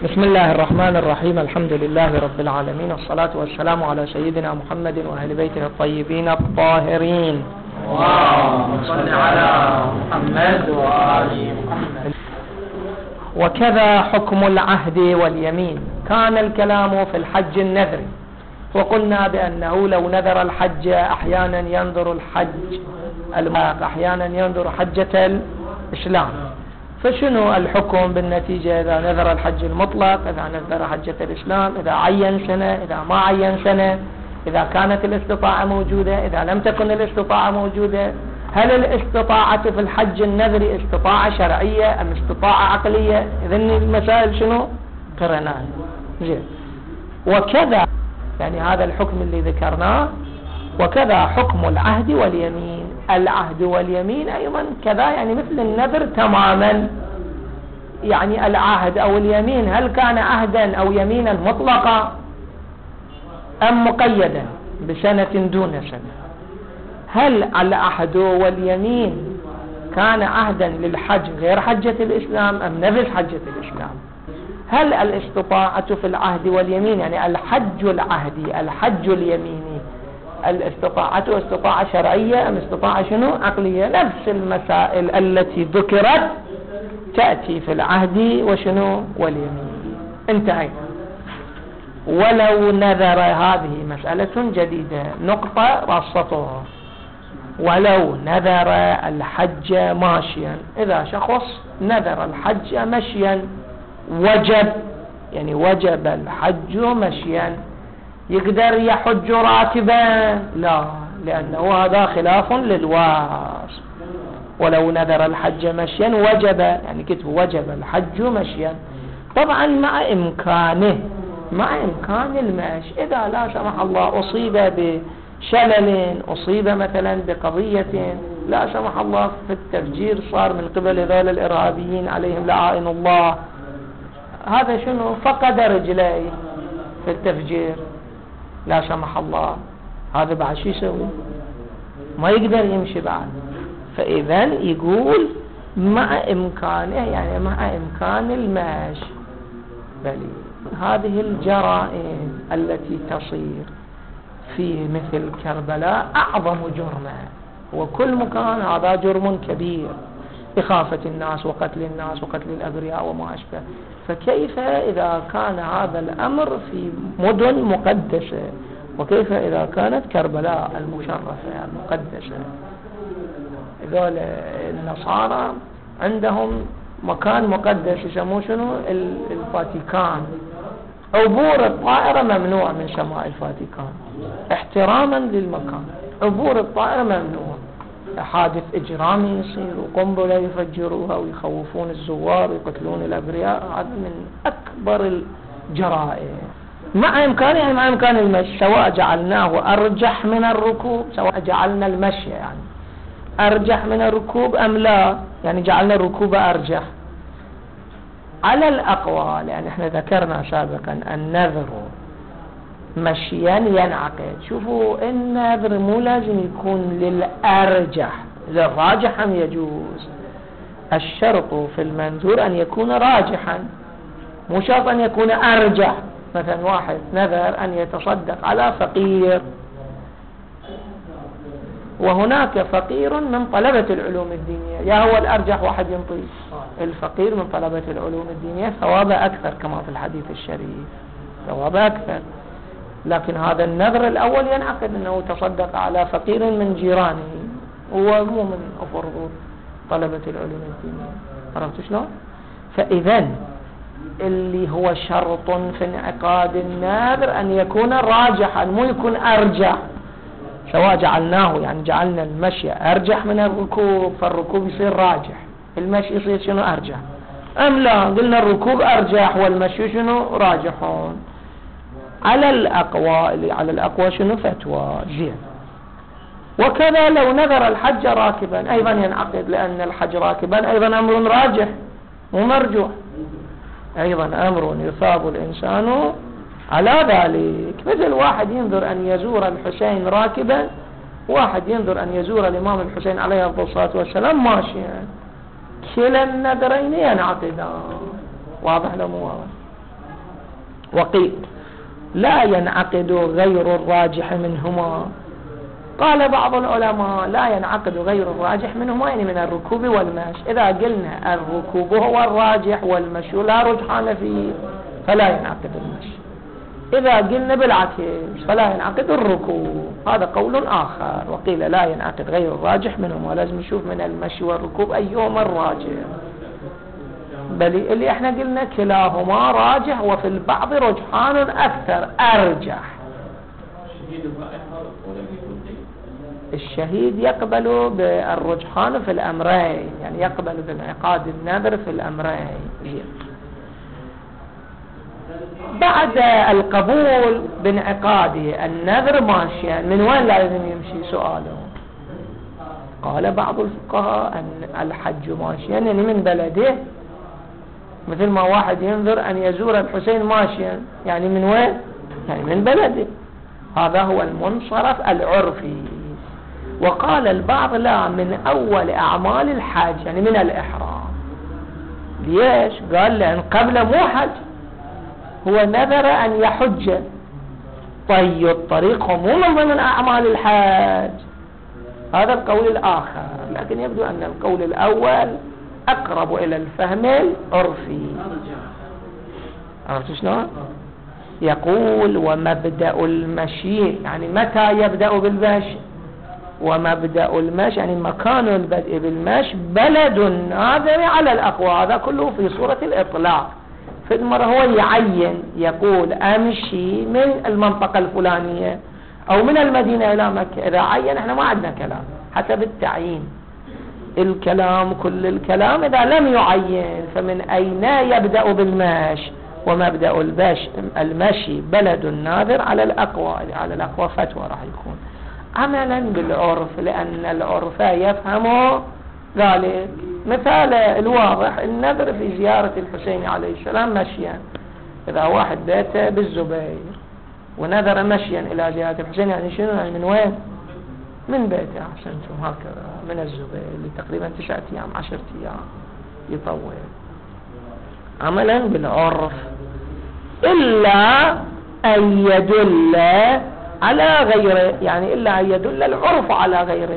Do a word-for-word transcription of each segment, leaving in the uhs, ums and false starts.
بسم الله الرحمن الرحيم. الحمد لله رب العالمين، والصلاة والسلام على سيدنا محمد وأهل بيته الطيبين الطاهرين. اللهم صل على محمد وآل محمد. وكذا حكم العهد واليمين. كان الكلام في الحج النذري، وقلنا بأنه لو نذر الحج أحيانا ينذر الحج المطلق، أحيانا ينذر حجة الإسلام، فشنو الحكم بالنتيجة إذا نذر الحج المطلق، إذا نذر حجة الإسلام، إذا عين سنة، إذا ما عين سنة، إذا كانت الاستطاعة موجودة، إذا لم تكن الاستطاعة موجودة؟ هل الاستطاعة في الحج النذري استطاعة شرعية أم استطاعة عقلية؟ إذن المسائل شنو قرناها. زين. وكذا يعني هذا الحكم اللي ذكرناه، وكذا حكم العهد واليمين. العهد واليمين أيضا كذا، يعني مثل النذر تماما. يعني العهد أو اليمين هل كان عهدا أو يمينا مطلقا أم مقيدا بسنة دون سنة؟ هل العهد واليمين كان عهدا للحج غير حجة الإسلام أم نفس حجة الإسلام؟ هل الاستطاعة في العهد واليمين، يعني الحج العهدي الحج اليميني، الاستطاعة استطاعة شرعية أم استطاعة شنو عقلية؟ نفس المسائل التي ذكرت تأتي في العهد وشنو واليمين. انتهينا. ولو نذر، هذه مسألة جديدة، نقطة رصتها. ولو نذر الحج ماشيا، إذا شخص نذر الحج مشيا وجب، يعني وجب الحج مشيا، يقدر يحج راكبا؟ لا، لأنه هذا خلاف للواصف. ولو نذر الحج مشيا وجب، يعني كتب وجب الحج مشيا، طبعا مع إمكانه، مع إمكان المشي. إذا لا سمح الله أصيب بشلل، أصيب مثلا بقضية لا سمح الله في التفجير صار من قبل ذول الإرهابيين عليهم لعائن الله، هذا شنو؟ فقد رجليه في التفجير لا سمح الله، هذا بعد شو يسوي؟ ما يقدر يمشي بعد. فإذا يقول مع إمكانه، يعني مع إمكان المشي. بل هذه الجرائم التي تصير في مثل كربلاء أعظم جرما، وكل مكان هذا جرم كبير، إخافة الناس وقتل الناس وقتل الأبرياء وما أشبه. فكيف إذا كان هذا الأمر في مدن مقدسة، وكيف إذا كانت كربلاء المشرفة المقدسة؟ هذول النصارى عندهم مكان مقدس يسموه شنو؟ الفاتيكان. عبور الطائرة ممنوع من سماء الفاتيكان احتراما للمكان، عبور الطائرة ممنوع. حادث إجرامي يصير وقنبلة يفجروها ويخوفون الزوار ويقتلون الأبرياء، هذا من أكبر الجرائم. مع إمكانه، يعني مع إمكان المشي، سواء جعلناه أرجح من الركوب، سواء جعلنا المشي يعني أرجح من الركوب أم لا، يعني جعلنا الركوب أرجح. على الأقوال، يعني احنا ذكرنا سابقا النذر مشيا ينعقد. شوفوا، النذر مو لازم يكون للأرجح، للراجح أم يجوز. الشرط في المنذور أن يكون راجحا، مو شرط أن يكون أرجح. مثلا واحد نذر أن يتصدق على فقير، وهناك فقير من طلبة العلوم الدينية، يا هو الأرجح واحد ينطي الفقير من طلبة العلوم الدينية ثوابه أكثر كما في الحديث الشريف، ثوابه أكثر. لكن هذا النذر الأول ينعقد أنه تصدق على فقير من جيرانه، هو مو من أفرض طلبة العلوم الدينية. عرفت شلون؟ فإذا اللي هو شرط في انعقاد النذر أن يكون راجحا، مو يكون أرجح. سواء جعلناه، يعني جعلنا المشي أرجح من الركوب، فالركوب يصير راجح، المشي يصير شنو أرجح، أم لا قلنا الركوب أرجح والمشي شنو راجحون. على الأقوى، على الأقوى شنو فتوى. زين. وكذا لو نذر الحج راكبا أيضا ينعقد، لأن الحج راكبا أيضا أمر راجح ومرجوح، أيضا أمر يثاب الإنسان على ذلك. مثل واحد ينذر أن يزور الحسين راكبا، واحد ينذر أن يزور الإمام الحسين عليه الصلاة والسلام ماشيا، كلا النذرين ينعقدان. واضح لو مو واضح؟ وقيل لا ينعقد غير الراجح منهما. قال بعض العلماء لا ينعقد غير الراجح منهما يعني من الركوب والمشي. إذا قلنا الركوب هو الراجح والمشي لا رجحان فيه فلا ينعقد المشي. إذا قلنا بالعكس فلا ينعقد الركوب. هذا قول آخر. وقيل لا ينعقد غير الراجح منهما. لازم نشوف من المشي والركوب أيهما الراجح. بل اللي احنا قلنا كلاهما راجح وفي البعض رجحان أكثر أرجح. الشهيد يقبل بالرجحان في الأمرين يعني يقبل بانعقاد النذر في الأمرين. بعد القبول بانعقاد النذر ماشيا من وين لازم يمشي؟ سؤاله. قال بعض الفقهاء أن الحج ماشيا يعني من بلده، مثل ما واحد ينذر أن يزور الحسين ماشيا يعني من وين؟ يعني من بلده. هذا هو المنصرف العرفي. وقال البعض لا من أول أعمال الحج يعني من الإحرام. ليش؟ قال لأن قبل مو حج، هو نذر أن يحج. طي الطريق مو من ضمن أعمال الحج. هذا القول الآخر، لكن يبدو أن القول الأول أقرب إلى الفهم العرفي. عرفت شلون؟ يقول ومبدأ المشي يعني متى يبدأ بالمشي، ومبدأ المشي يعني مكان البدء بالمشي بلد الناذر على الأقوى. هذا كله في صورة الإطلاق. في المرة هو يعين يقول أمشي من المنطقة الفلانية أو من المدينة إلى مكة. إذا عين احنا ما عندنا كلام حسب التعيين. الكلام كل الكلام إذا لم يعين فمن أين يبدأ بالمشي. ومبدأ البش المشي بلد الناذر على الأقوى. على الأقوى فتوى راح يكون عملا بالعرف، لأن العرف يفهم ذلك. مثال الواضح النذر في زيارة الحسين عليه السلام مشيا. إذا واحد بيته بالزبير ونذر مشيا إلى زيارة الحسين يعني شنو؟ يعني من وين؟ من بيته. أحسنتم. هكذا من الزبير اللي تقريبا تسعة أيام عشرة أيام يطول عملا بالعرف، إلا أن يدل على غيره يعني إلا أن يدل العرف على غيره.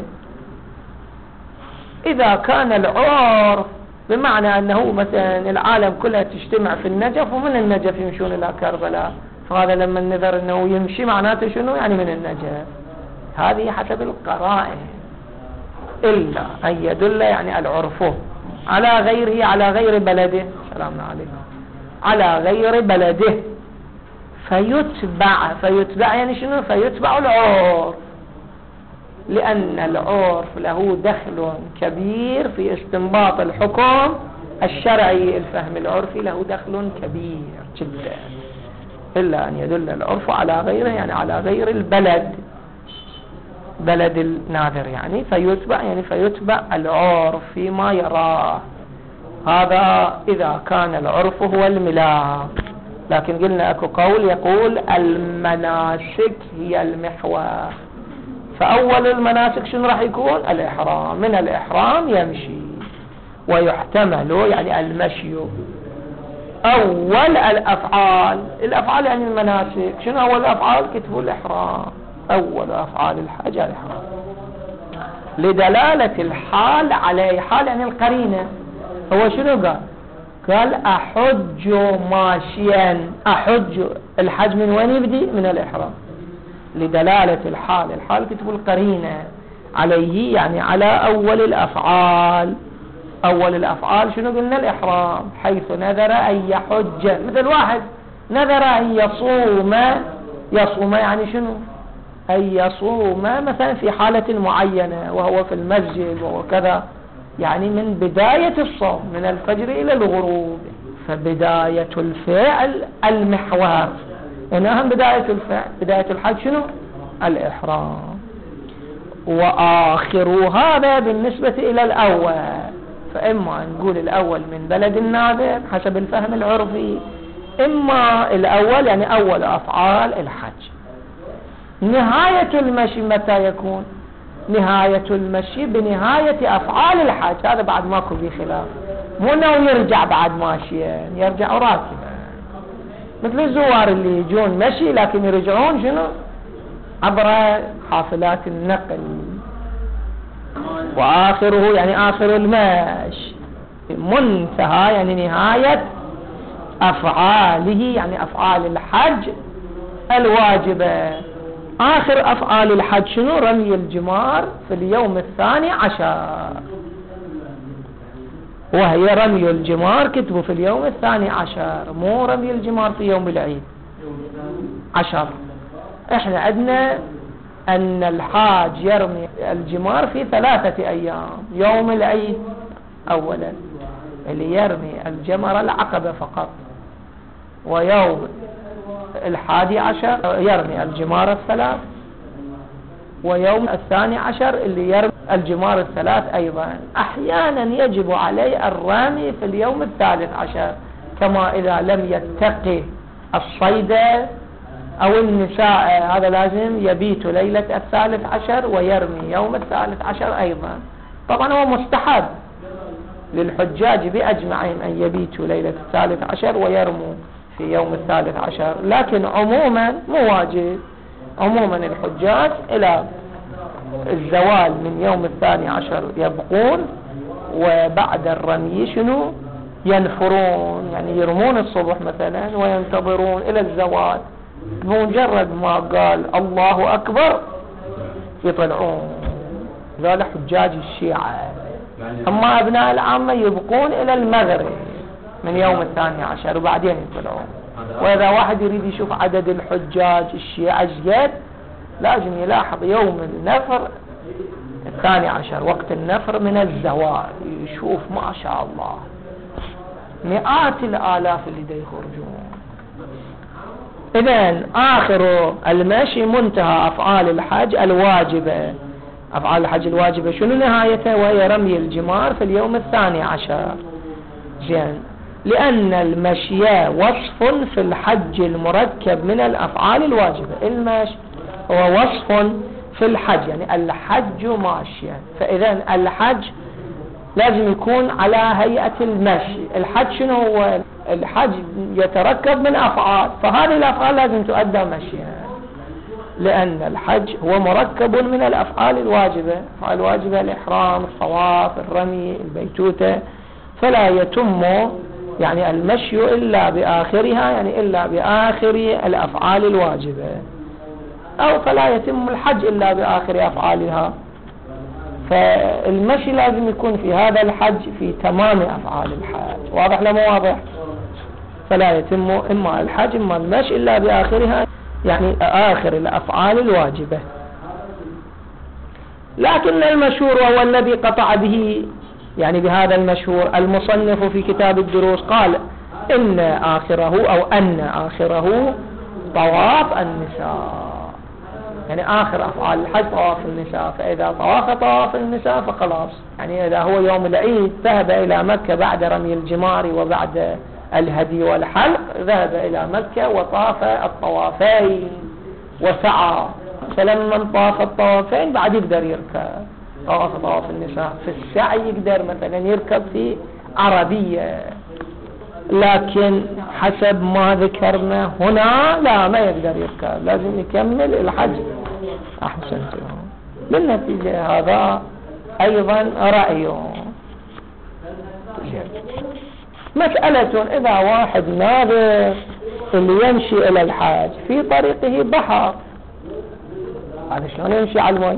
إذا كان العرف بمعنى أنه مثلا العالم كلها تجتمع في النجف ومن النجف يمشون إلى كربلاء، فهذا لما النذر أنه يمشي معناته شنو؟ يعني من النجف. هذه حسب القرائن. إلا أن يدل يعني العرف على غيره على غير بلده. سلام عليكم. على غير بلده فيتبع. فيتبع يعني شنو؟ فيتبع العرف، لأن العرف له دخل كبير في استنباط الحكم الشرعي. الفهم العرفي له دخل كبير جدا. إلا أن يدل العرف على غيره يعني على غير البلد، بلد الناذر يعني. فيتبع يعني فيتبع العرف فيما يراه. هذا إذا كان العرف هو الملاك. لكن قلنا أكو قول يقول المناسك هي المحور. فأول المناسك شنو راح يكون؟ الإحرام. من الإحرام يمشي. ويحتمل يعني المشي أول الأفعال. الأفعال يعني المناسك. شنو أول الأفعال؟ كتبوا الإحرام. أول أفعال الحج الإحرام لدلالة الحال عليه. حال يعني القرينة. هو شنو قال؟ قال أحج ماشيا. أحج الحج من وين يبدي؟ من الإحرام. لدلالة الحال. الحال كتبوا القرينة عليه يعني على أول الأفعال. أول الأفعال شنو قلنا؟ الإحرام. حيث نذر أن يحج. مثل واحد نذر أن يصوم. يصوم يعني شنو؟ أن يصوم مثلا في حالة معينة وهو في المسجد وهو كذا، يعني من بداية الصوم من الفجر إلى الغروب. فبداية الفعل المحور. إنهم بداية الفعل. بداية الحج شنو؟ الإحرام. وآخر هذا بالنسبة إلى الأول. فإما نقول الأول من بلد الناذر حسب الفهم العرفي، إما الأول يعني أول أفعال الحج. نهاية المشي متى يكون؟ نهاية المشي بنهاية أفعال الحج. هذا بعد ماكو في خلاف. مو انه يرجع بعد ماشيا، يرجع راكبا. مثل الزوار اللي يجون مشي لكن يرجعون شنو عبر حافلات النقل. وآخره يعني آخر المشي، منتهى يعني نهاية أفعاله يعني أفعال الحج الواجبة. آخر أفعال الحج شنو؟ رمي الجمار في اليوم الثاني عشر، وهي رمي الجمار كتبوا في اليوم الثاني عشر، مو رمي الجمار في يوم العيد عشر. احنا عندنا أن الحاج يرمي الجمار في ثلاثة أيام، يوم العيد أولا اللي يرمي الجمر العقبة فقط، ويوم الحادي عشر يرمي الجمار الثلاث، ويوم الثاني عشر اللي يرمي الجمار الثلاث أيضا. أحيانا يجب عليه الرمي في اليوم الثالث عشر، كما إذا لم يتقي الصيد أو النساء هذا لازم يبيت ليلة الثالث عشر ويرمي يوم الثالث عشر أيضا. طبعا هو مستحب للحجاج بأجمعهم أن يبيتوا ليلة الثالث عشر ويرموا في يوم الثالث عشر، لكن عموما مو واجب. عموما الحجاج إلى الزوال من يوم الثاني عشر يبقون، وبعد الرمي شنو ينفرون، يعني يرمون الصبح مثلا وينتظرون إلى الزوال، بمجرد ما قال الله أكبر يطلعون. ذولا حجاج الشيعة. أما أبناء العامة يبقون إلى المغرب من يوم الثاني عشر وبعدين يطلعون. وإذا واحد يريد يشوف عدد الحجاج الشيعة جد لازم يلاحظ يوم النفر الثاني عشر، وقت النفر من الزوال، يشوف ما شاء الله مئات الآلاف اللي دا يخرجون. إذن آخر المشي منتهى أفعال الحج الواجبة. أفعال الحج الواجبة شنو نهايتها؟ وهي رمي الجمار في اليوم الثاني عشر. زين، لأن المشي وصف في الحج المركب من الأفعال الواجبة. المشي هو وصف في الحج، يعني الحج ماشيا، فإذا الحج لازم يكون على هيئة المشي. الحج شنو هو؟ الحج يتركب من أفعال، فهذه الأفعال لازم تؤدى مشيا، لأن الحج هو مركب من الأفعال الواجبة. الأفعال الواجبة الإحرام، الطواف، الرمي، البيتوتة، فلا يتم يعني المشي إلا بآخرها، يعني إلا بآخر الأفعال الواجبة، أو فلا يتم الحج إلا بآخر أفعالها. فالمشي لازم يكون في هذا الحج في تمام أفعال الحج. واضح لا مو واضح؟ فلا يتم إما الحج إما المشي إلا بآخرها، يعني آخر الأفعال الواجبة. لكن المشهور وهو الذي قطع به، يعني بهذا المشهور المصنف في كتاب الدروس قال إن آخره أو أن آخره طواف النساء، يعني آخر أفعال الحج طواف النساء. فإذا طواف طواف النساء فخلاص، يعني إذا هو يوم العيد ذهب إلى مكة بعد رمي الجمار وبعد الهدي والحلق، ذهب إلى مكة وطاف الطوافين وسعى، فلما طاف الطوافين بعد يقدر يركب طواف طواف النساء. في السعي يقدر مثلا يركب في عربية، لكن حسب ما ذكرنا هنا لا، ما يقدر يركب، لازم يكمل الحج. أحسنت. بالنتيجة هذا أيضا رأيه. مسألة إذا واحد ناظر اللي يمشي إلى الحج في طريقه بحر، هذا شلون يمشي على الماء؟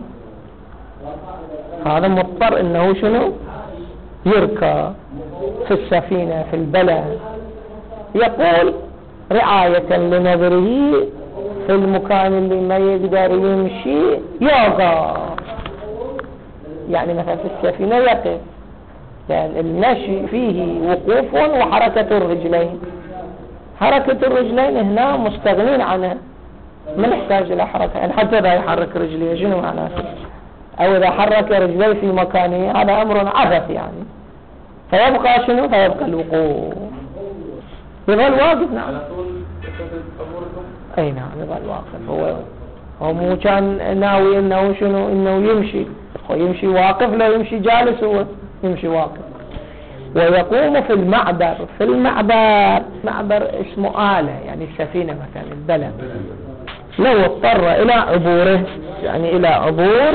هذا مضطر إنه شنو يركب في السفينة في البلد. يقول رعاية لنظره في المكان اللي ما يقدر يمشي يوقف، يعني مثلا في السفينة يقف، يعني المشي فيه وقوف وحركة الرجلين. حركة الرجلين هنا مستغنين عنها، ما نحتاج إلى حركة، يعني حتى إذا يحرك رجليه شنو معناه؟ أو إذا حرك رجليه في مكانه هذا أمر عبث يعني، فيبقى شنو؟ فيبقى الوقوف، يظل واقف. نعم، أي نعم يظل واقف. هو هو مو كان ناوي إنه شنو إنه يمشي، هو يمشي واقف، لا يمشي جالس، هو يمشي واقف. ويقوم في المعبر. في المعبر معبر اسمه آلة، يعني السفينة مثلا البلد، لو اضطر إلى عبوره، يعني إلى عبور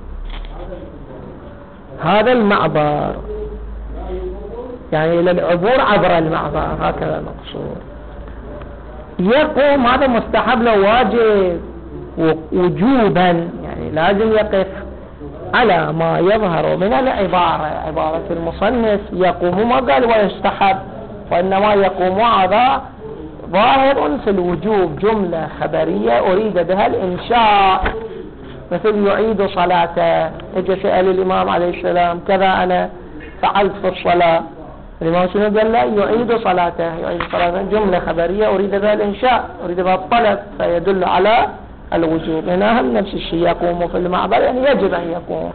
هذا المعبر، يعني إلى العبور عبر المعبر، هكذا المقصود. يقوم هذا مستحب لو واجب وجوبا، يعني لازم يقف على ما يظهر من العبارة. عبارة المصنف يقوم، ما قال ويستحب، وإنما يقوم هذا ظاهر في الوجوب، جملة خبرية أريد بها الإنشاء، مثل يعيد صلاته. اجى سأل الإمام عليه السلام كذا أنا فعلت في الصلاة، الإمام شنو قال له؟ يعيد صلاته. يعيد صلاته جملة خبرية أريد بها الإنشاء، أريد بها الطلب، فيدل على الوجوب. هنا هم نفس الشيء، يقوم في المعبر يعني يجب أن يقوم.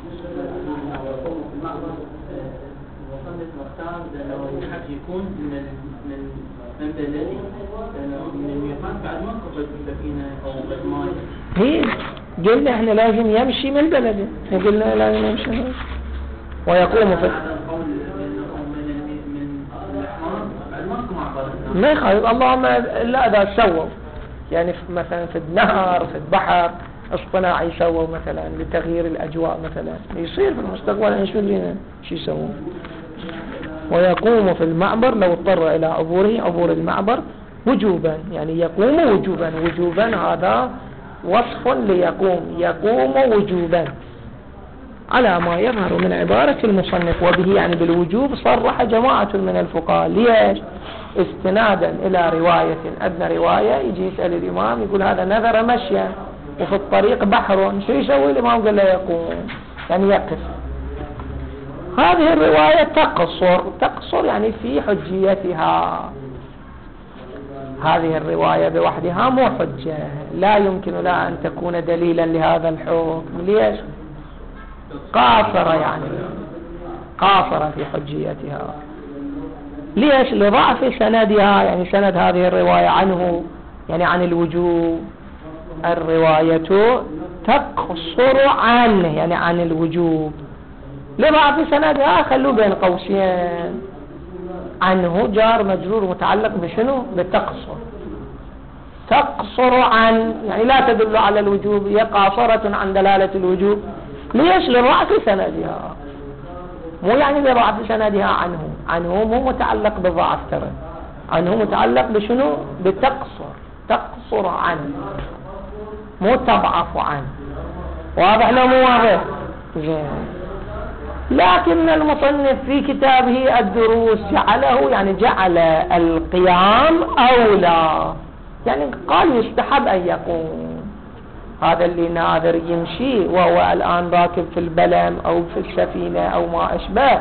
يكون من من من بلدي من الميقات بعد ما قبل السفينة أو قد ماي. هي قلنا احنا لازم يمشي من بلده، قلنا لازم يمشي من ويقوم في ما يخالف. اللهم لا اذا سووا يعني مثلا في النهر في البحر اصطناعي يسووا مثلا لتغيير الاجواء مثلا، يصير في المستقبل نشوف لنا شو يسوون. ويقوم في المعبر لو اضطر الى عبوره، عبور المعبر وجوبا، يعني يقوم وجوبا. وجوبا هذا وصف ليقوم، يقوم وجوبا على ما يظهر من عبارة المصنف. وبه يعني بالوجوب صرح جماعة من الفقهاء. ليش؟ استنادا إلى رواية، أدنى رواية يجي يسأل الإمام يقول هذا نذر مشيا وفي الطريق بحر، شو يسوي الإمام؟ قال له يقوم، يعني يقف. هذه الرواية تقصر، تقصر يعني في حجيتها. هذه الرواية بوحدها مو حجة، لا يمكن لها أن تكون دليلا لهذا الحكم. ليش؟ قاصرة، يعني قاصرة في حجيتها. ليش؟ لضعف سندها، يعني سند هذه الرواية عنه يعني عن الوجوب. الرواية تقصر عنه يعني عن الوجوب، لضعف سندها. خلوه بين قوسين، عنه جار مجرور متعلق بشنو؟ بتقصر. تقصر عن يعني لا تدل على الوجوب، هي قاصرة عن دلالة الوجوب. ليش؟ لضعف سندها، مو يعني لضعف سندها عنه. عنه مو متعلق بضعف، ترى عنه متعلق بشنو؟ بتقصر. تقصر عنه مو تضعف عنه. واضح لو مو واضح؟ زين. لكن المصنف في كتابه الدروس جعله يعني جعل القيام أولى، يعني قال يستحب أن يقوم. هذا اللي ناظر يمشي وهو الآن راكب في البلم أو في السفينة أو ما أشبه،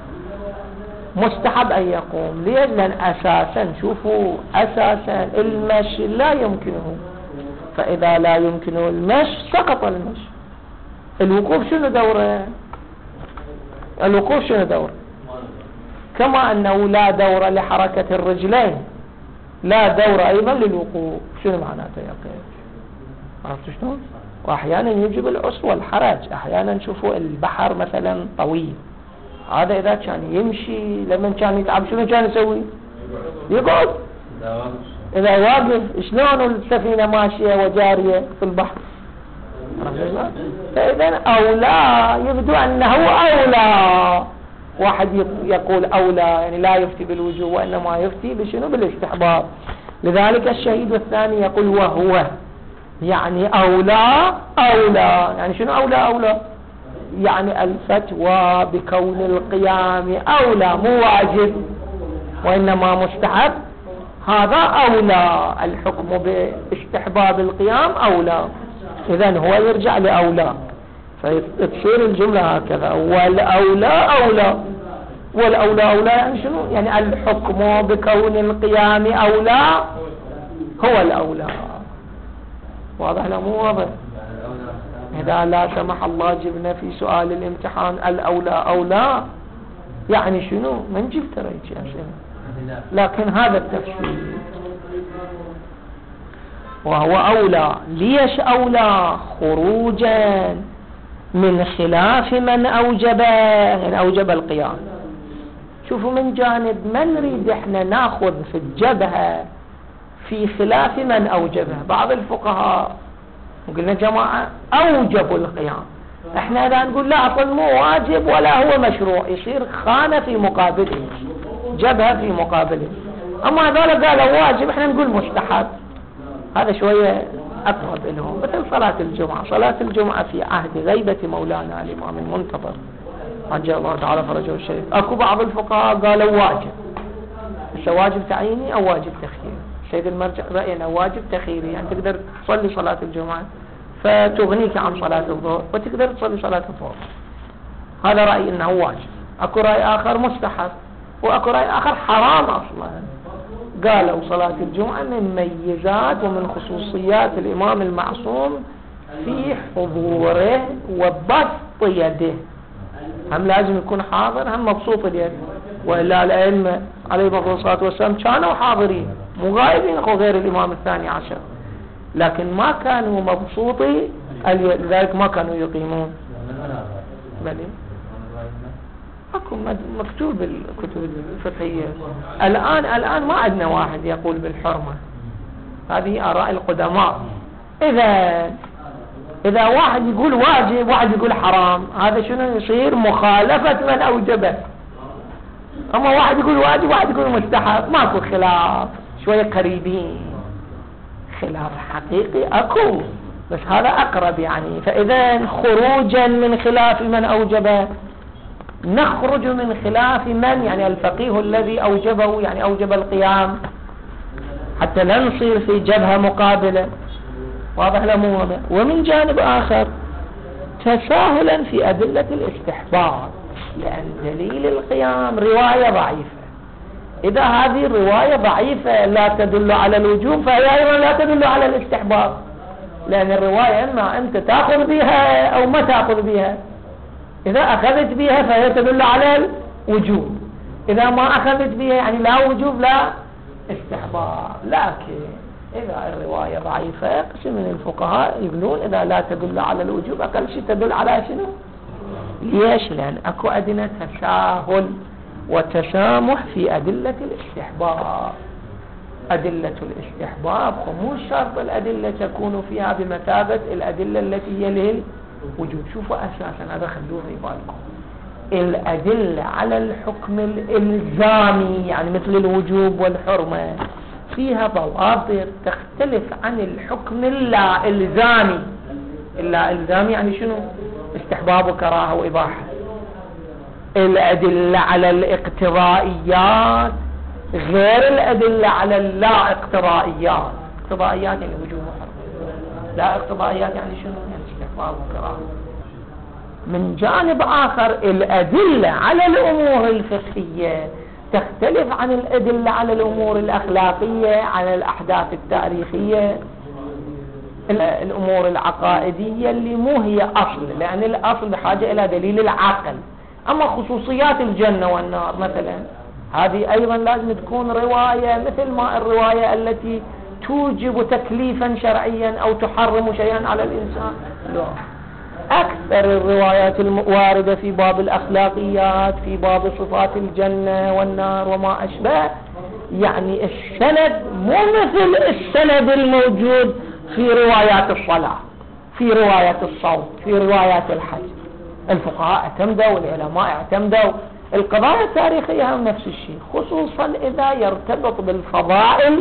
مستحب أن يقوم. ليش؟ لأن أساسا شوفوا أساسا المشي لا يمكنه، فإذا لا يمكنه المشي سقط المشي. الوقوف شنو دوره؟ الوقوف شنو دوره؟ كما أنه لا دور لحركة الرجلين لا دور أيضا للوقوف. شنو معناته يا أخي؟ عرفت شلون؟ وأحيانا يجب العسر والحرج. أحيانا نشوفوا البحر مثلا طويل، هذا إذا كان يمشي لما كان يتعب شنو كان يسوي؟ يقعد. إذا واقف شلون السفينة ماشية وجارية في البحر؟ فإذا أولى، يبدو أنه أولى. واحد يقول أولى يعني لا يفتي بالوجوب، وإنما يفتي بشنو؟ بالاستحباب. لذلك الشهيد الثاني يقول وهو يعني أولى. أولى يعني شنو أولى؟ أولى يعني الفتوى بكون القيام أولى، مو واجب وإنما مستحب. هذا أولى، الحكم باستحباب القيام أولى. إذن هو يرجع لأولى، فتصير الجملة هكذا: والأولى أولى. والأولى أولى يعني شنو؟ يعني الحكم بكون القيام أولى هو الأولى. واضح لا مو واضح؟ إذا لا سمح الله جبنا في سؤال الامتحان الأولى أولى يعني شنو؟ ما نجيب ترى يا شيخ، لكن هذا التفسير. وهو أولى. ليش أولى؟ خروجا من خلاف من أوجب، يعني أوجب القيام. شوفوا من جانب ما نريد احنا ناخذ في الجبهة في خلاف من أوجبها. بعض الفقهاء قلنا جماعة أوجبوا القيام، احنا اذا نقول لا اصلا مو واجب ولا هو مشروع، يصير خانة في مقابله، جبهة في مقابله. اما هذول قالوا واجب احنا نقول مستحب، هذا شوية اقرب لهم. مثل صلاة الجمعة، صلاة الجمعة في عهد غيبة مولانا الامام المنتظر عجل الله تعالى فرجه الشريف، اكو بعض الفقهاء قالوا واجب، بس واجب تعييني او واجب تخييري. السيد المرجع رأينا واجب تخييري، يعني تقدر تصلي صلاة الجمعة فتغنيك عن صلاة الظهر وتقدر تصلي صلاة الظهر، هذا رأي انه واجب. اكو رأي اخر مستحب، واكو رأي اخر حرام اصلا. قالوا صلاة الجمعة من ميزات ومن خصوصيات الامام المعصوم في حضوره وبسط يده، هم لازم يكون حاضر هم مبسوط اليد، وإلا الأئمة عليهم الصلاة والسلام كانوا حاضرين مو غائبين اخو غير الامام الثاني عشر، لكن ما كانوا مبسوطي لذلك ما كانوا يقيمون. بلي اكو مكتوب بالكتب الفقهية. الآن الآن ما عندنا واحد يقول بالحرمة، هذه آراء القدماء. إذا إذا واحد يقول واجب واحد يقول حرام، هذا شنو يصير؟ مخالفة من أوجبه. أما واحد يقول واجب واحد يقول مستحب، ماكو خلاف، شوية قريبين، خلاف حقيقي أكو بس هذا أقرب يعني. فإذا خروجا من خلاف من أوجبه نخرج من خلاف من يعني الفقيه الذي أوجبه، يعني أوجب القيام، حتى لا نصير في جبهة مقابلة. واضح لا مو واضح؟ ومن جانب آخر تساهلا في أدلة الاستحباب، لأن دليل القيام رواية ضعيفة. إذا هذه الرواية ضعيفة لا تدل على الوجوب فهي أيضا لا تدل على الاستحباب، لأن الرواية إما أنت تأخذ بها أو ما تأخذ بها. إذا أخذت بها فهي تدل على الوجوب، إذا ما أخذت بها يعني لا وجوب لا استحباب. لكن إذا الرواية ضعيفة قسم من الفقهاء يقولون إذا لا تدل على الوجوب أقل شيء تدل على شنو؟ ليش؟ لأن أكو أدلة تساهل وتسامح في أدلة الاستحباب. أدلة الاستحباب مو شرط الأدلة تكون فيها بمثابة الأدلة التي هي للوجوب. شوفوا أساسا هذا خلوه في بالكم، الأدلة على الحكم الإلزامي يعني مثل الوجوب والحرمة فيها ضوابط تختلف عن الحكم اللا إلزامي. اللا إلزامي يعني شنو؟ استحباب وكراهة وإباحة. الأدلة على الاقتضائيات غير الأدلة على اللا اقتضائيات. اقتضائيات يعني وجوب وحرمة، لا اقتضائيات يعني شنو؟ يعني استحباب وكراهة. من جانب آخر الأدلة على الأمور الفقهية تختلف عن الأدلة على الأمور الأخلاقية، على الأحداث التاريخية، الأمور العقائدية اللي مو هي أصل، لأن الأصل بحاجة إلى دليل العقل. أما خصوصيات الجنة والنار مثلا هذه أيضا لازم تكون رواية مثل ما الرواية التي توجب تكليفا شرعيا أو تحرم شيئا على الإنسان. لا، أكثر الروايات الواردة في باب الأخلاقيات في باب صفات الجنة والنار وما أشبه، يعني السند مو مثل السند الموجود في روايات الصلاة، في روايات الصوم، في روايات الحج. الفقهاء اعتمدوا والعلماء اعتمدوا. القضايا التاريخية هم نفس الشيء، خصوصا إذا يرتبط بالفضائل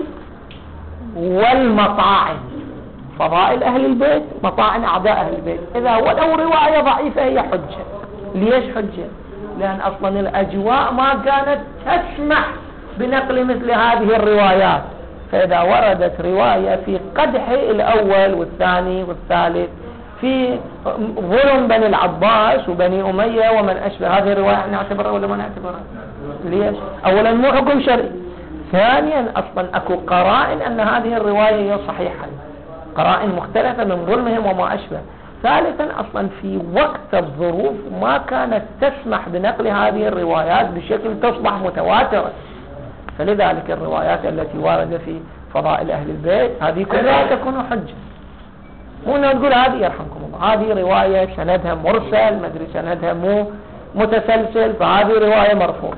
والمطاعن، فضائل أهل البيت مطاعن أعداء أهل البيت. إذا ولو رواية ضعيفة هي حجة. ليش حجة؟ لأن أصلا الأجواء ما كانت تسمح بنقل مثل هذه الروايات، فإذا وردت رواية في قدح الأول والثاني والثالث في ظلم بني العباس وبني أمية ومن أشبه، هذه الرواية نعتبرها ولا ما نعتبرها؟ ليش؟ أولا مو حكم شرعي، ثانيا أصلا أكو قرائن أن هذه الرواية هي صحيحة، قرائن مختلفة من ظلمهم وما أشبه. ثالثا أصلا في وقت الظروف ما كانت تسمح بنقل هذه الروايات بشكل تصبح متواترة، فلذلك الروايات التي واردة في فضائل أهل البيت هذه كلها تكون حجة. مو نقول هذه يرحمكم الله هذه رواية سندها مرسل، ما أدري سندها مو متسلسل، فهذه رواية مرفوضة.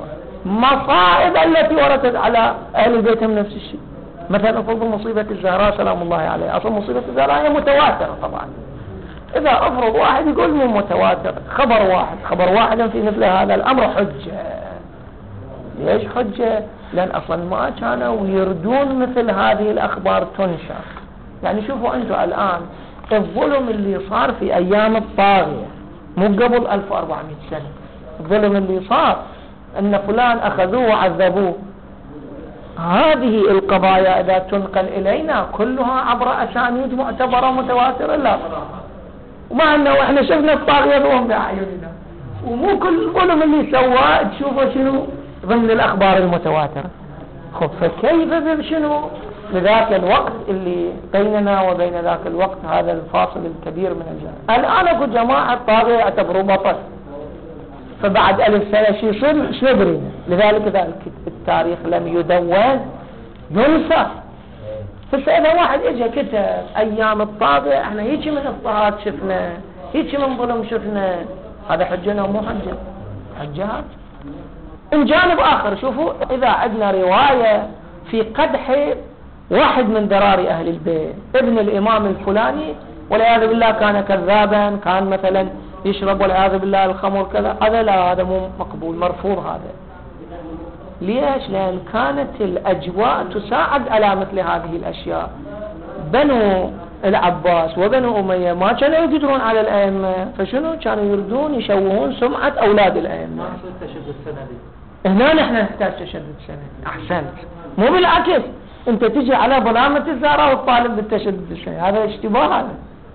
مصائب التي وردت على أهل البيت هم نفس الشيء. مثلا أفرض مصيبة الزهراء سلام الله عليه، أصلا مصيبة الزهراء هي متواترة طبعا. إذا أفرض واحد يقول مو متواتر، خبر واحد خبر واحد في مثل هذا الأمر حجة. ليش حجة؟ لأن أصلا ما كانوا يردون مثل هذه الأخبار تنشر. يعني شوفوا أنتم الآن الظلم اللي صار في أيام الطاغية مو قبل ألف وأربعمائة سنة، الظلم اللي صار أن فلان أخذوه وعذبوه، هذه القضايا إذا تنقل إلينا كلها عبر أسانيد معتبرة متواترة لا، ومع أنه إحنا شفنا الطاغية ضوهم بأعيننا، ومو كل ظلم اللي سواه تشوفه شنو ضمن الأخبار المتواترة. خب فكيف بشنو لذاك الوقت اللي بيننا وبين ذاك الوقت هذا الفاصل الكبير من الزمن. الآن أكو جماعة طاغية يعتبروا بطل، فبعد ألف سنة شو يصير شو ندري. لذلك ذلك التاريخ لم يدون ينسى. فإذا واحد اجى كتب أيام الطاغية احنا هيك من اضطهاد شفنا، هيك من ظلم شفنا، هذا حجنا ومو حجة حجات. من جانب آخر شوفوا إذا عندنا رواية في قدح واحد من ذراري أهل البيت ابن الإمام الفلاني والعياذ بالله كان كذابا، كان مثلا يشرب والعياذ بالله الخمر كذا، هذا لا، هذا مو مقبول مرفوض هذا. ليش؟ لأن كانت الأجواء تساعد على مثل هذه الأشياء. بنو العباس وبنو أمية ما كانوا يقدرون على الأئمة، فشنو كانوا يردون يشوهون سمعة أولاد الأئمة. هنا نحن نحتاج تشدد سنة. أحسنت، مو بالعكس أنت تجي على ظلامة الزهراء والطالب بالتشدد السنة، هذا اشتباه. هذا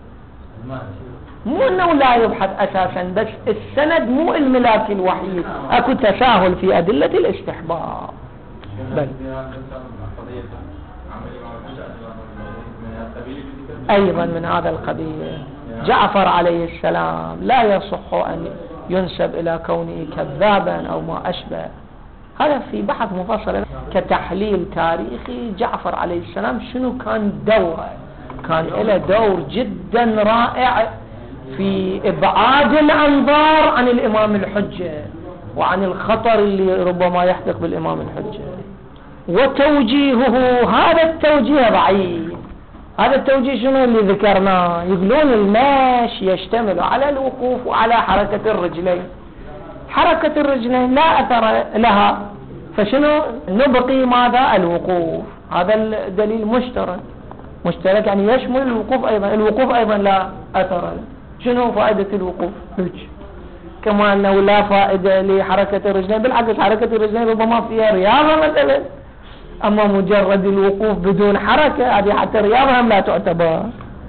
مو أنه لا يبحث أساسا، بس السند مو الملاك الوحيد، أكو تساهل في أدلة الاستحباب. بل أيضا من هذا القبيل جعفر عليه السلام لا يصح أن ينسب إلى كونه كذابا أو ما أشبه. هذا في بحث مفصل كتحليل تاريخي. جعفر عليه السلام شنو كان دوره؟ كان له دور جدا رائع في إبعاد الأنظار عن الإمام الحجة وعن الخطر اللي ربما يحدق بالإمام الحجة وتوجيهه. هذا التوجيه ضعيف. هذا التوجيه شنو اللي ذكرناه؟ يقولون المشي يشتمل على الوقوف وعلى حركة الرجلين. حركة الرجلين لا أثر لها، فشنو نبقي ماذا؟ الوقوف. هذا الدليل مشترك. مشترك يعني يشمل الوقوف أيضا. الوقوف أيضا لا أثر له. شنو فائدة الوقوف؟ كما أنه لا فائدة لحركة الرجلين، بالعكس حركة الرجلين ربما فيها رياضة مثلا، أما مجرد الوقوف بدون حركة هذه حتى رياضة هم لا تعتبر.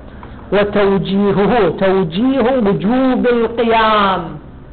وتوجيهه توجيه وجوب القيام.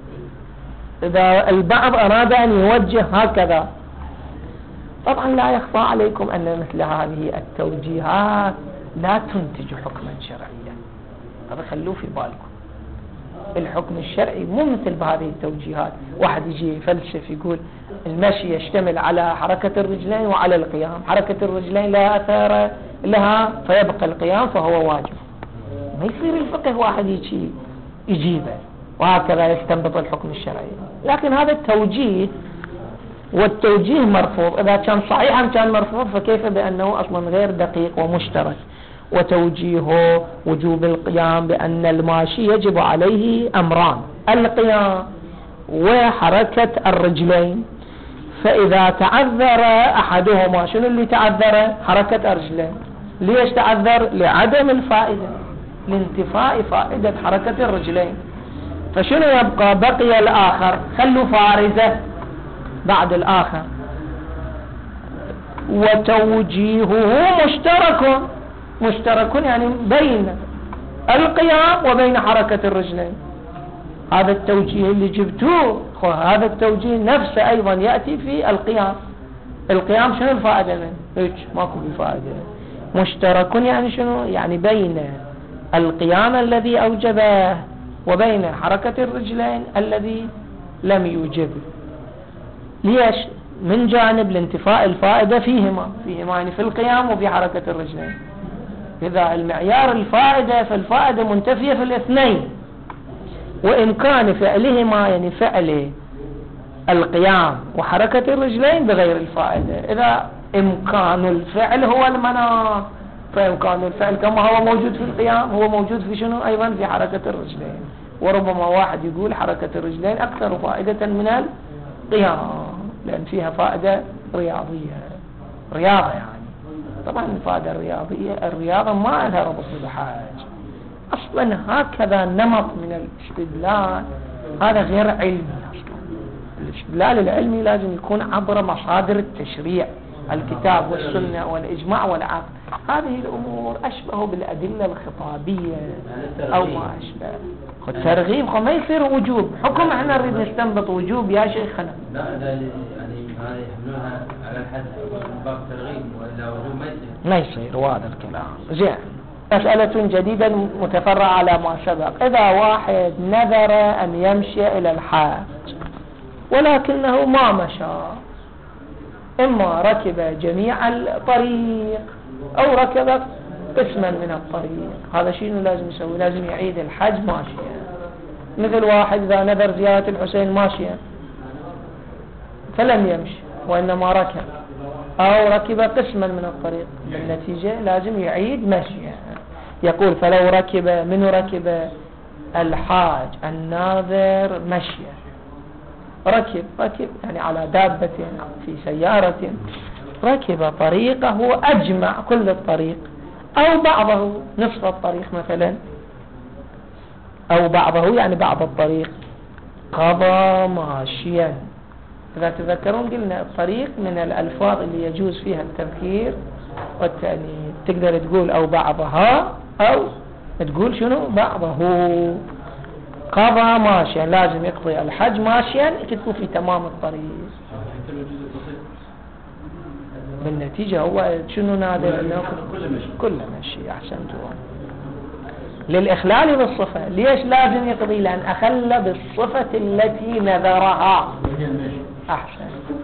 إذا البعض أراد أن يوجه هكذا، طبعا لا يخفى عليكم أن مثل هذه التوجيهات لا تنتج حكما شرعيا. هذا خلوه في بالكم. الحكم الشرعي مو مثل بهذه التوجيهات. واحد يجي يفلسف يقول المشي يشتمل على حركة الرجلين وعلى القيام، حركة الرجلين لا أثر لها فيبقى القيام فهو واجب. ما يصير الفقه واحد يجي يجيبه وهكذا يستنبط الحكم الشرعي. لكن هذا التوجيه، والتوجيه مرفوض. إذا كان صحيحا كان مرفوض، فكيف بأنه أصلا غير دقيق ومشترك. وتوجيه وجوب القيام بأن الماشي يجب عليه أمران: القيام وحركة الرجلين. فإذا تعذر أحدهما، شنو اللي تعذر؟ حركة الرجلين. ليش تعذر؟ لعدم الفائدة، لانتفاء فائدة حركة الرجلين. فشنو يبقى؟ بقي الآخر. خلوا فارزة بعد الآخر. وتوجيهه مشترك. مشترك يعني بين القيام وبين حركة الرجلين. هذا التوجيه اللي جبتوه، هذا التوجيه نفسه أيضا يأتي في القيام. القيام شنو الفائدة منه؟ هيك ماكو بفائدة. مشترك يعني شنو؟ يعني بين القيام الذي أوجبه وبين حركة الرجلين الذي لم يوجبه. ليش؟ من جانب الانتفاء الفائدة فيهما فيهما يعني في القيام وفي حركة الرجلين. إذا المعيار الفائدة، فالفائدة منتفية في الاثنين، وإمكان فعلهما يعني فعل القيام وحركة الرجلين بغير الفائدة. إذا إمكان الفعل هو المناط فإمكان الفعل كما هو موجود في القيام هو موجود في شنو أيضا في حركة الرجلين. وربما واحد يقول حركة الرجلين أكثر فائدة من القيام لأن فيها فائدة رياضية رياضة يعني. طبعا الفائدة الرياضية الرياضة ما لها ربط بالحاج أصلا. هكذا نمط من الاستدلال هذا غير علمي أصلا. الاستدلال العلمي لازم يكون عبر مصادر التشريع الكتاب والسنة والإجماع والعقل. هذه الأمور أشبه بالأدلة الخطابية أو ما أشبه. الترغيب ما يصير وجوب حكم احنا نريد نستنبط وجوب يا شيخنا. لا لا يعني هذه يحملونها على الحد باب الترغيب ولا وجوب ما يصير ما يصير وهذا الكلام زين. مسألة جديدة متفرعة على ما سبق. إذا واحد نذر أن يمشي إلى الحاج ولكنه ما مشى إما ركب جميع الطريق أو ركب قسما من الطريق هذا شيء لازم يسوي لازم يعيد الحج ماشيا. مثل واحد إذا نذر زيارة الحسين ماشيا فلم يمشي وإنما ركب أو ركب قسما من الطريق بالنتيجة لازم يعيد مشيا. يقول فلو ركب منه ركب الحاج الناذر مشيا ركب ركب يعني على دابة في سيارة ركب طريقه أجمع كل الطريق أو بعضه نصف الطريق مثلا أو بعضه يعني بعض الطريق قضى ماشيا. إذا تذكرون قلنا الطريق من الألفاظ اللي يجوز فيها التذكير والتأنيث. تقدر تقول أو بعضها أو تقول شنو بعضه. قضى ماشيا لازم يقضي الحج ماشيا تكون في تمام الطريق. بالنتيجة هو شنو نادر كل مشي أحسنتوا للإخلال بالصفة. ليش لازم يقضي لأن أخل بالصفة التي نذرها. أحسن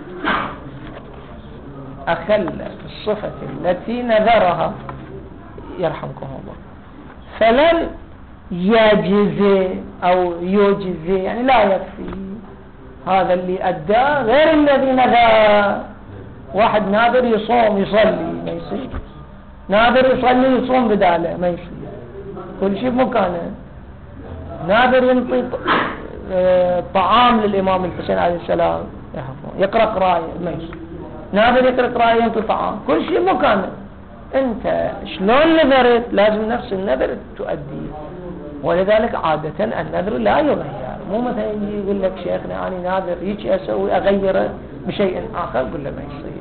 أخل بالصفة التي نذرها يرحمكم الله فلن يجزي أو يجزي يعني لا يكفي. هذا اللي أدى غير الذي نذر. واحد ناذر يصوم يصلي ما يصير ناذر يصلي يصوم بداله ما يصير كل شيء بمكانه. ناذر ينطي طعام للإمام الحسين عليه السلام يقرأ قراءة ما يصير. ناذر يقرأ قراءة ينطي طعام كل شيء بمكانه. انت شلون نذرت لازم نفس النذر تؤدي. ولذلك عادة النذر لا يغير. مو مثلا يجي يقول لك شيخنا أنا ناذر يجي أسوي أغيره بشيء آخر قل له ما يصير.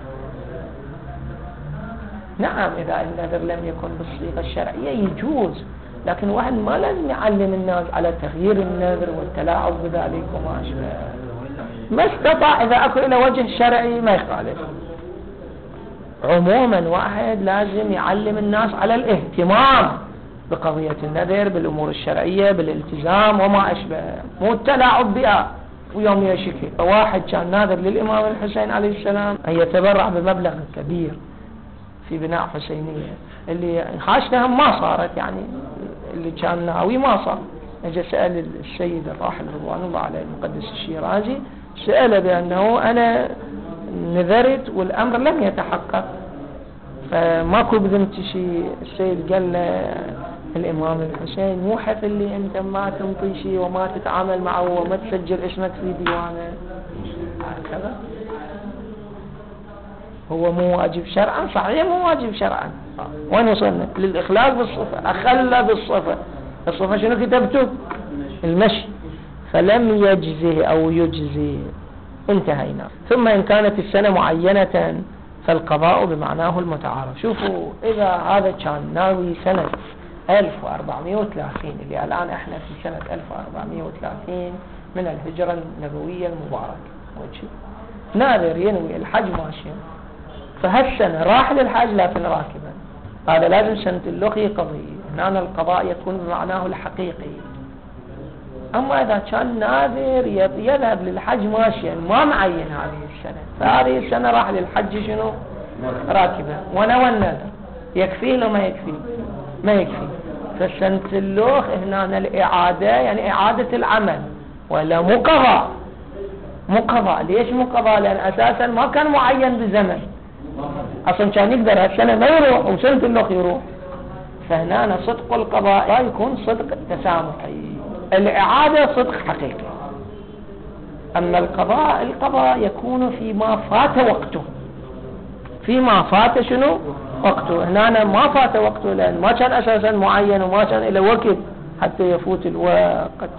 نعم إذا النذر لم يكن بالصيغة الشرعية يجوز لكن واحد ما لازم يعلم الناس على تغيير النذر والتلاعب بذلك وما أشبه. ما استطاع إذا أكو إلى وجه شرعي ما يخالف. عموما واحد لازم يعلم الناس على الاهتمام بقضية النذر بالأمور الشرعية بالالتزام وما أشبه مو التلاعب بها. ويوم يشكي واحد كان ناذر للإمام الحسين عليه السلام أن يتبرع بمبلغ كبير في بناء حسينية اللي حاشتها ما صارت يعني اللي كان ناوي ما صار. اجى سأل السيد الراحل رضوان الله عليه المقدس الشيرازي سأل بأنه أنا نذرت والأمر لم يتحقق فماكو بذمتي شيء. السيد قال له الإمام الحسين مو حث اللي أنت ما تنطي شيء وما تتعامل معه وما تسجل اسمك في ديوانه هكذا هو مو واجب شرعا. صحيح مو واجب شرعا. وين وصلنا للإخلال بالصفة. أخل بالصفة. الصفة شنو كتبته المشي فلم يجزه أو يجزي انتهينا. ثم إن كانت السنة معينة فالقضاء بمعناه المتعارف. شوفوا إذا هذا كان ناوي سنة ألف وأربعمائة وثلاثين اللي الآن احنا في سنة ألف وأربعمائة وثلاثين من الهجرة النبوية المباركة ناذر ينوي الحج ماشيا فهالسنة راح للحج لكن راكبا هذا لازم سنة اللقي قضي. هنا القضاء يكون بمعناه الحقيقي. أما إذا كان ناذر يذهب للحج ماشيا ما معين هذه السنة فهذه السنة راح للحج شنو راكبا ونوى النذر يكفيه لو ما يكفيه ما يكفي. فسنة اللوخ هنا الإعادة يعني إعادة العمل ولا مو قضاء مو قضاء. ليش مو قضاء؟ لأن أساسا ما كان معين بزمن، أصلا كان يقدر هالسنة ما يروح وسنة الأخ يروح. فهنا صدق القضاء لا يكون صدق تسامحي، الإعادة صدق حقيقي. أما القضاء القضاء يكون فيما فات وقته، فيما فات شنو وقته. هنا ما فات وقته لأن ما كان أساسا معين وما كان إلى وقت حتى يفوت الوقت.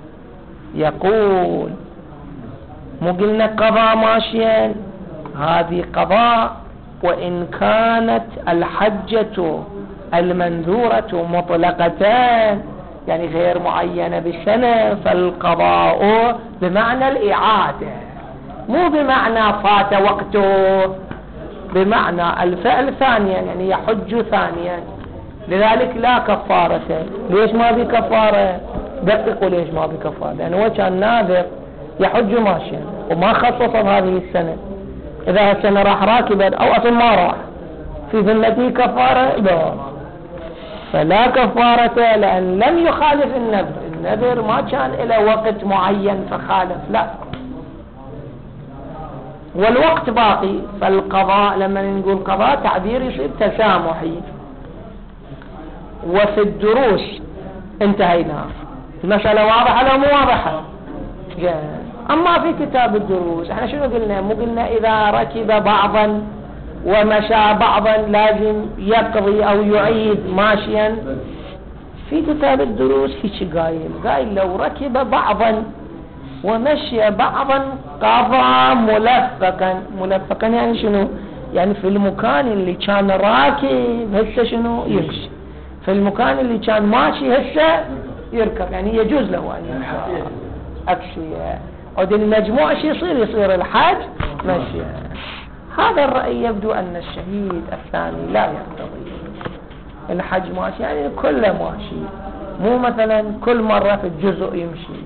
يقول مو قلنا قضاء ماشيا، هذه قضاء وإن كانت الحجة المنذورة مطلقتان يعني غير معينة بسنة، فالقضاء بمعنى الإعادة مو بمعنى فات وقته، بمعنى الفعل ثانيا يعني يحج ثانيا. لذلك لا كفارة. ليش ما في كفارة؟ دققوا ليش ما في كفارة، لأنه هو كان ناذر يحج ماشيا وما خصص هذه السنة. إذا السنة راح راكبا أو أصلا ما راح في ذمته كفارة؟ لا، فلا كفارة لأن لم يخالف النذر. النذر ما كان إلى وقت معين فخالف، لا، والوقت باقي. فالقضاء لما نقول قضاء تعبير يصير تسامحي. وفي الدروس انتهينا. المسألة واضحة لو مو واضحة؟ أما في كتاب الدروس احنا شنو قلنا؟ مو قلنا إذا ركب بعضا ومشى بعضا لازم يقضي أو يعيد ماشيا؟ في كتاب الدروس في شي قايل قايل لو ركب بعضا ومشي بعضا قضى ملفقا. ملفقا يعني شنو؟ يعني في المكان اللي كان راكب هسه شنو يمشي، في المكان اللي كان ماشي هسه يركب، يعني يجوز له أن يمشي أكشي. ودي المجموع شي يصير يصير الحج ماشي. هذا الرأي يبدو أن الشهيد الثاني لا يقتضي الحج ماشي، يعني كله ماشي، مو مثلا كل مرة في الجزء يمشي.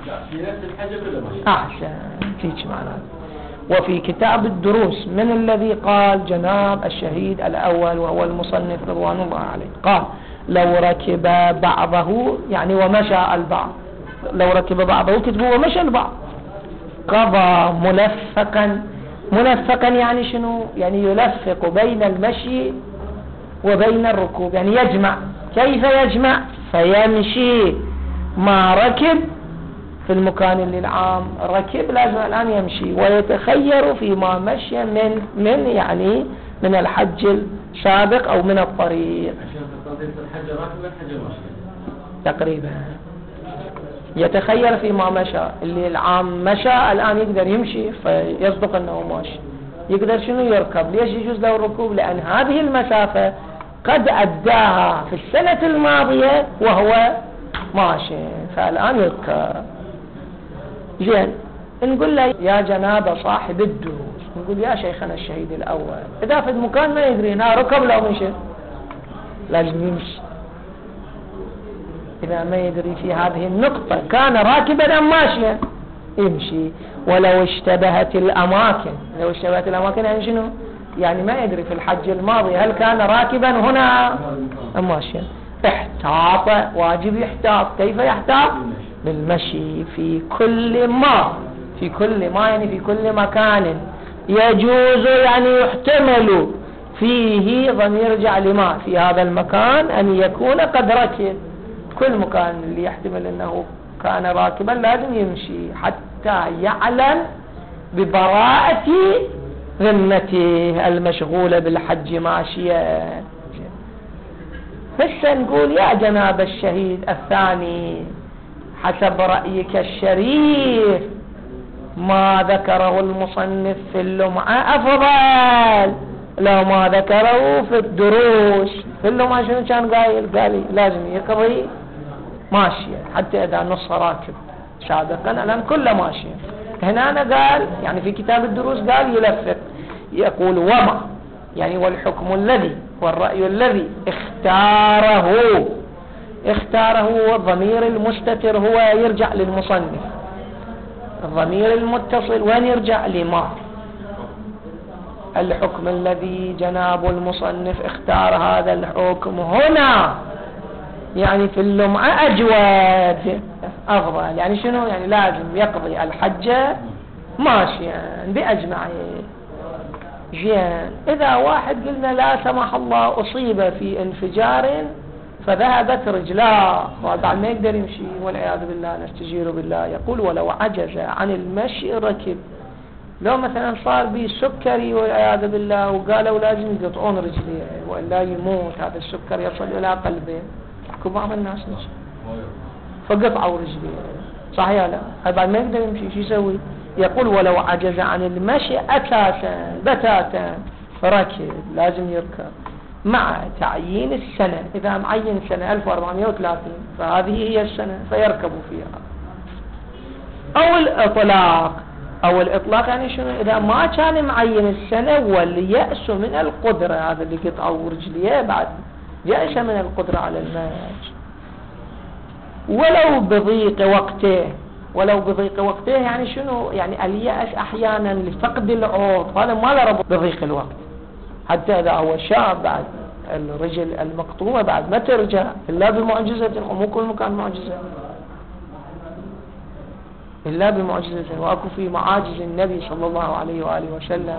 أحسن فيك معنا. وفي كتاب الدروس من الذي قال؟ جناب الشهيد الأول وهو المصنف رضوان الله عليه، قال لو ركب بعضه يعني ومشى البعض، لو ركب بعضه كتبه ومشى البعض قضى ملفقا. ملفقا يعني شنو؟ يعني يلفق بين المشي وبين الركوب، يعني يجمع. كيف يجمع؟ فيمشي ما ركب في المكان اللي العام ركب لازم الآن يمشي، ويتخير فيما مشي من من يعني من الحج السابق أو من الطريق تقريبا. يتخير فيما مشى، اللي العام مشى الآن يقدر يمشي فيصدق أنه ماشي، يقدر شنو يركب. ليش يجوز له الركوب؟ لأن هذه المسافة قد أداها في السنة الماضية وهو ماشي، فالآن يركب. زين، نقول له يا جناب صاحب الدروس، نقول يا شيخنا الشهيد الأول إذا في المكان ما يدري هنا ركب لو مشي لازم يمشي. إذا ما يدري في هذه النقطة كان راكبا أم ماشيا يمشي. ولو اشتبهت الأماكن، لو اشتبهت الأماكن يعني شنو؟ يعني ما يدري في الحج الماضي هل كان راكبا هنا أم ماشيا، احتاط، واجب يحتاط. كيف يحتاط؟ بالمشي في كل ما، في كل ما يعني في كل مكان يجوز يعني يحتمل فيه ضمير يرجع لما في هذا المكان أن يكون قد ركب. كل مكان اللي يحتمل أنه كان راكبا لازم يمشي حتى يعلم ببراءة ذمته المشغولة بالحج ماشية. هسه نقول يا جناب الشهيد الثاني حسب رأيك الشريف ما ذكره المصنف في اللمعة أفضل لو ما ذكره في الدروس؟ في اللمعة شنو كان قايل؟ قال لازم يقضي ماشية حتى إذا نص راكب سابقا الآن كله ماشية. هنا أنا قال يعني في كتاب الدروس قال يلفق، يقول وما يعني والحكم الذي والرأي الذي اختاره. اختاره والضمير المستتر هو يرجع للمصنف، الضمير المتصل وين يرجع؟ لما. الحكم الذي جناب المصنف اختار هذا الحكم هنا يعني في اللمعة أجود أفضل. يعني شنو؟ يعني لازم يقضي الحج ماشيا بأجمعين. زين، إذا واحد قلنا لا سمح الله أصيب في انفجار فذهبت رجلاه وبعد ما يقدر يمشي والعياذ بالله نستجير بالله، يقول ولو عجز عن المشي ركب. لو مثلا صار به سكري والعياذ بالله وقالوا لازم يقطعون رجليه وإلا يموت، هذا السكر يصل إلى قلبه، بعض الناس نشي فقطعوا رجليه، صحيح لا؟ هاي بعد ما يقدر يمشي شو يسوي؟ يقول ولو عجز عن المشي أساسا بتاتا ركب، لازم يركب مع تعيين السنة. إذا معين سنة ألف وأربعمائة وثلاثين فهذه هي السنة فيركب فيها. أو الإطلاق، أو الإطلاق يعني شنو؟ إذا ما كان معين السنة واليأس من القدرة، هذا اللي قطعوا رجليه بعد يأس من القدرة على المشي، ولو بضيق وقته. ولو بضيق وقته يعني شنو؟ يعني اليأس أحيانا لفقد العوض، هذا ما له ربط بضيق الوقت. حتى إذا هو شاب بعد الرجل المقطومة بعد ما ترجع إلا بمعجزة، ومو كل مكان معجزة إلا بمعجزة، وأكو في معاجز النبي صلى الله عليه وآله وسلم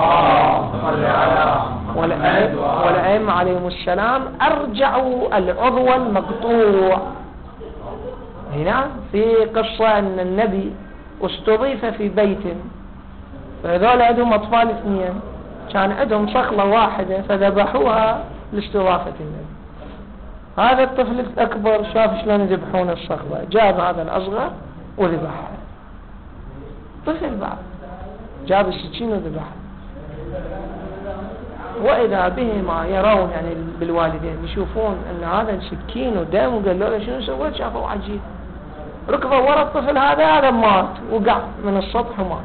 والأئمة عليهم السلام أرجعوا العضو المقطوع. هنا في قصة أن النبي استضيف في بيت، فهذول عندهم أطفال اثنين، كان عندهم صخلة واحدة فذبحوها لاستضافة النبي. هذا الطفل الأكبر شاف شلون يذبحون الصخلة، جاب هذا الأصغر وذبحها. طفل بعد جاب السكين وذبحها. وإذا بهما يرون يعني بالوالدين يشوفون أن هذا السكين ودم، وقالوا له شنو سويت؟ شافوا عجيب، ركضوا ورا الطفل هذا، هذا مات وقع من السطح ومات.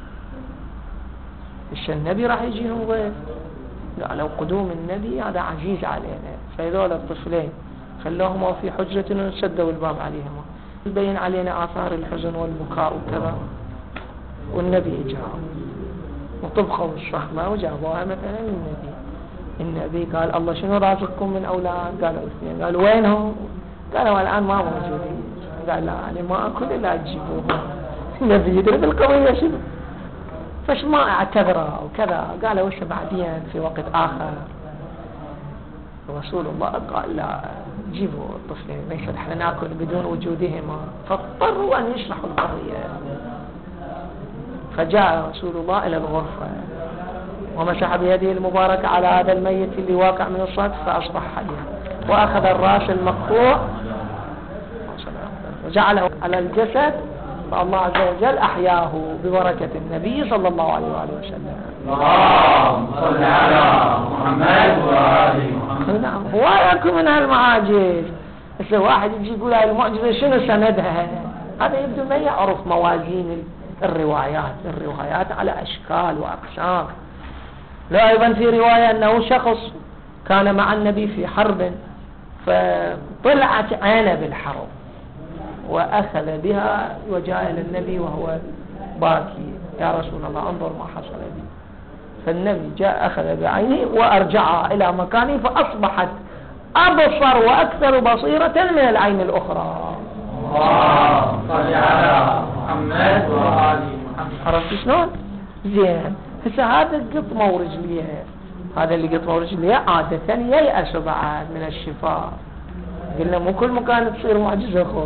إيش النبي راح يجيهم ضيف؟ قالوا قدوم النبي هذا عزيز علينا، فهذول الطفلين خلوهما في حجرة وسدوا الباب عليهما، يبين علينا آثار الحزن والبكاء وكذا. والنبي جاء وطبخوا الصخلة وجابوها مثلا للنبي. النبي قال الله شنو رازقكم من أولاد؟ قالوا اثنين. قالوا وينهم؟ قالوا الآن ما موجودين. قال لا يعني ما أكل إلا تجيبوهم. النبي يدري بالقضية شنو، فش ما اعتذروا وكذا. قالوا وش بعدين في وقت آخر. رسول الله قال لا جيبوا الطفلين، ليس نحن ناكل بدون وجودهما، فاضطروا أن يشرحوا القضية. فجاء رسول الله إلى الغرفة ومسح بيده المباركة على هذا الميت اللي واقع من السطح فأصبح حيا، وأخذ الرأس المقطوع وجعله على الجسد، فالله عز وجل أحياه ببركة النبي صلى الله عليه وآله وسلم. اللهم صل على محمد وآل محمد. نعم، وياكم من هالمعاجز. هسه واحد يجي يقول هاي المعجزة شنو سندها؟ هذا يبدو ما يعرف موازين الروايات. الروايات على أشكال وأقسام. لا، أيضا في رواية أنه شخص كان مع النبي في حرب فطلعت عينه بالحرب وأخذ بها وجاء إلى النبي وهو باكي، يا رسول الله انظر ما حصل بي. فالنبي جاء أخذ بعينه وأرجعها إلى مكانه فأصبحت أبصر وأكثر بصيرة من العين الأخرى. اللهم صل على محمد وآل محمد. عرفت شلون؟ زين. هسه هذا قطمة ورجليه، هذا اللي قطمة ورجليه عادة ييأس بعد من الشفاء. قلنا مو كل مكان تصير معجزة خو.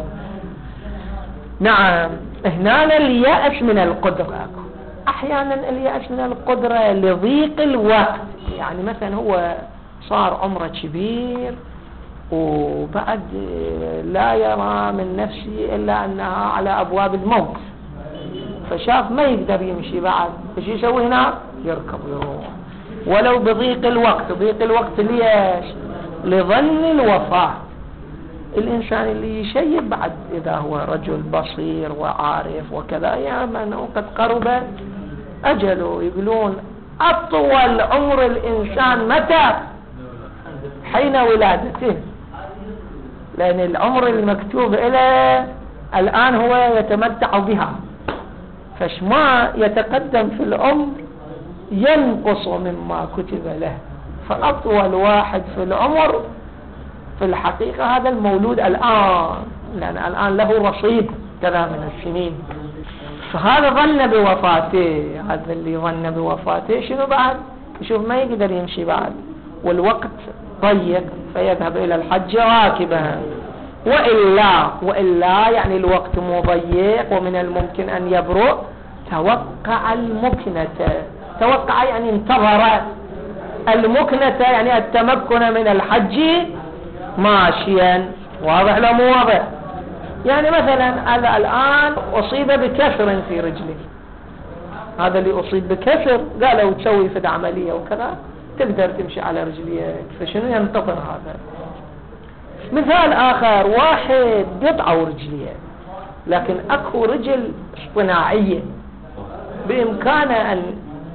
نعم، هنا اليأس من القدرة. أحيانا اليأس من القدرة لضيق الوقت، يعني مثلا هو صار عمره كبير وبعد لا يرى من نفسه إلا أنها على أبواب الموت، فشاف ما يقدر يمشي بعد، فش يسوي هنا؟ يركب ويروح. ولو بضيق الوقت. ضيق الوقت ليش؟ لظن الوفاة. الإنسان اللي يشيب بعد إذا هو رجل بصير وعارف وكذا يعلم أنه قد قرب أجله. يقولون أطول عمر الإنسان متى؟ حين ولادته، لأن العمر المكتوب إليه الآن هو يتمتع بها، فشما يتقدم في العمر ينقص مما كتب له. فأطول واحد في العمر في الحقيقة هذا المولود الآن، لأن الآن له رصيد كذا من السنين. فهذا ظن بوفاته، هذا اللي ظن بوفاته شنو بعد؟ يشوف ما يقدر يمشي بعد، والوقت ضيق فيذهب إلى الحج راكبا. وإلا وإلا يعني الوقت مو ضيق ومن الممكن أن يبرؤ، توقع المكنة. توقع يعني انتظر المكنة، يعني التمكن من الحج ماشيا. واضح لا مو واضح؟ يعني مثلا هذا الآن أصيب بكسر في رجله، هذا اللي أصيب بكسر قالوا تسوي في عملية وكذا تقدر تمشي على رجليك، فشنو ينتظر هذا؟ مثال آخر، واحد قطعوا رجليه لكن أكو رجل اصطناعية بإمكانه أن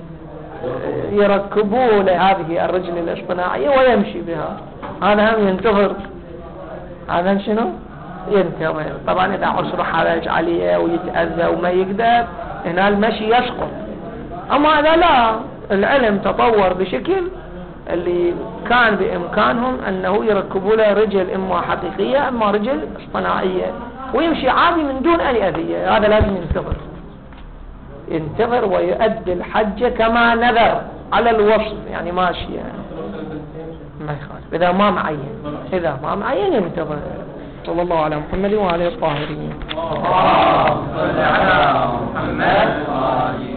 يركبوا لهذه الرجل الاصطناعية ويمشي بها، هذا هم ينتظر. هذا شنو؟ ينتظر. طبعا إذا عسر حرج عليه ويتأذى وما يقدر هنا المشي يسقط. أما هذا لا، العلم تطور بشكل اللي كان بإمكانهم أنه يركبوا له رجل إما حقيقية إما رجل اصطناعية ويمشي عادي من دون أي أذية. هذا لازم ينتظر ينتظر ويؤدي الحج كما نذر على الوصف، يعني ماشي يعني ما يخالف. إذا ما معين إذا ما معين ينتظر. صلى الله على محمد وعلى الطاهرين. اللهم صل على محمد وعلى